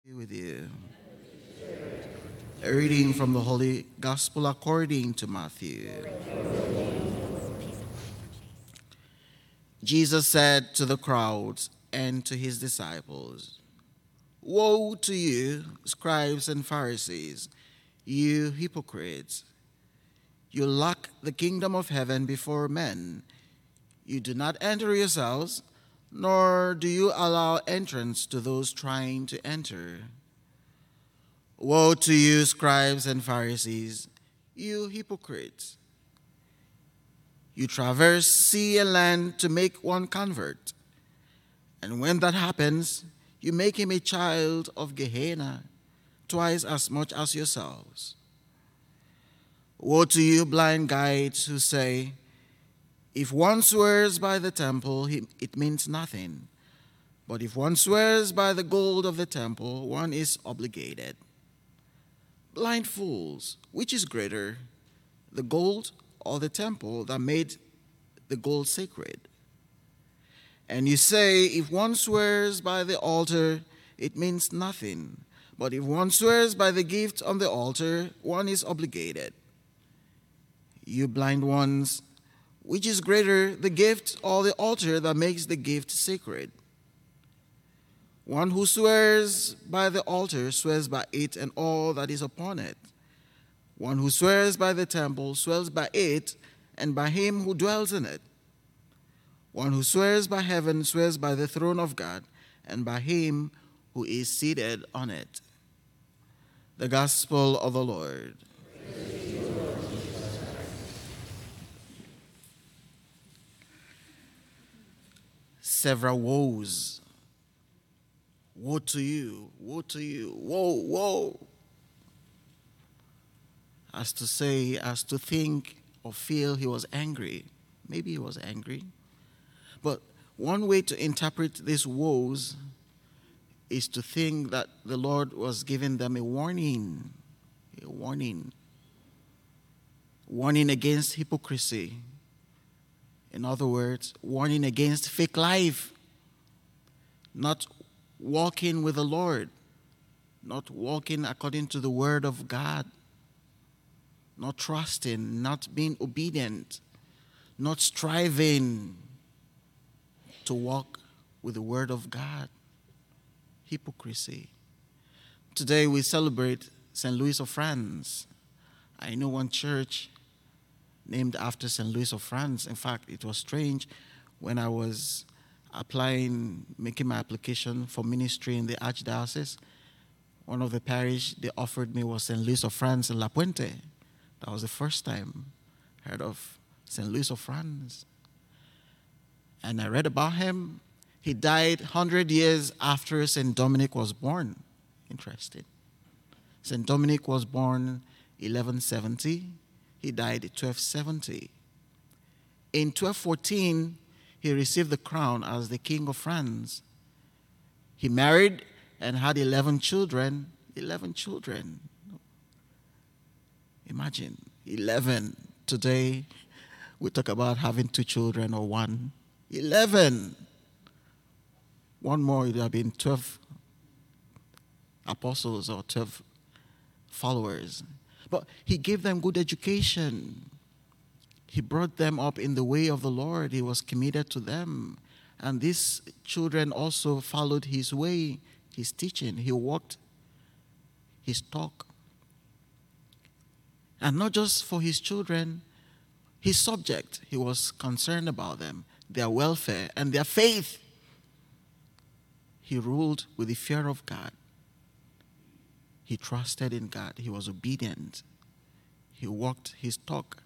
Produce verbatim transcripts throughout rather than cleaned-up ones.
With you. A reading from the Holy Gospel according to Matthew. Jesus said to the crowds and to his disciples, "Woe to you, scribes and Pharisees, you hypocrites! You lock the kingdom of heaven before men. You do not enter yourselves, nor do you allow entrance to those trying to enter. Woe to you, scribes and Pharisees, you hypocrites! You traverse sea and land to make one convert, and when that happens, you make him a child of Gehenna, twice as much as yourselves. Woe to you, blind guides, who say, if one swears by the temple, it means nothing. But if one swears by the gold of the temple, one is obligated. Blind fools, which is greater, the gold or the temple that made the gold sacred? And you say, if one swears by the altar, it means nothing. But if one swears by the gift on the altar, one is obligated. You blind ones, which is greater, the gift or the altar that makes the gift sacred? One who swears by the altar swears by it and all that is upon it. One who swears by the temple swears by it and by him who dwells in it. One who swears by heaven swears by the throne of God and by him who is seated on it." The Gospel of the Lord. Several woes. Woe to you, woe to you, woe, woe. As to say, as to think or feel he was angry. Maybe he was angry. But one way to interpret these woes is to think that the Lord was giving them a warning. A warning. Warning against hypocrisy. In other words, warning against fake life. Not walking with the Lord. Not walking according to the word of God. Not trusting, not being obedient. Not striving to walk with the word of God. Hypocrisy. Today we celebrate Saint Louis of France. I know one church named after Saint Louis of France. In fact, it was strange when I was applying, making my application for ministry in the Archdiocese. One of the parish they offered me was Saint Louis of France in La Puente. That was the first time I heard of Saint Louis of France. And I read about him. He died one hundred years after Saint Dominic was born. Interesting. Saint Dominic was born eleven seventy. He died twelve seventy. In twelve fourteen, he received the crown as the King of France. He married and had eleven children. eleven children. Imagine, eleven. Today, we talk about having two children or one. eleven. One more, it would have been twelve apostles or twelve followers. But he gave them good education. He brought them up in the way of the Lord. He was committed to them. And these children also followed his way, his teaching. He walked his talk. And not just for his children, his subject. He was concerned about them, their welfare and their faith. He ruled with the fear of God. He trusted in God. He was obedient. He walked his talk.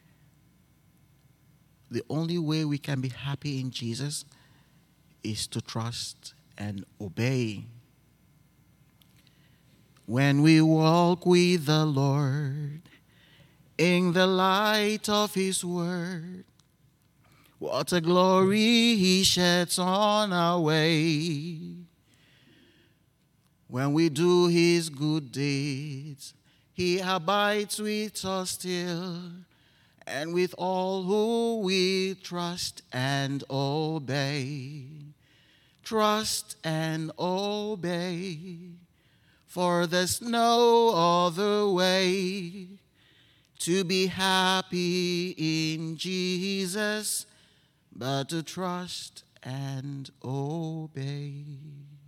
The only way we can be happy in Jesus is to trust and obey. When we walk with the Lord in the light of his word, what a glory he sheds on our way. When we do his good deeds, he abides with us still, and with all who we trust and obey. Trust and obey. For there's no other way to be happy in Jesus but to trust and obey.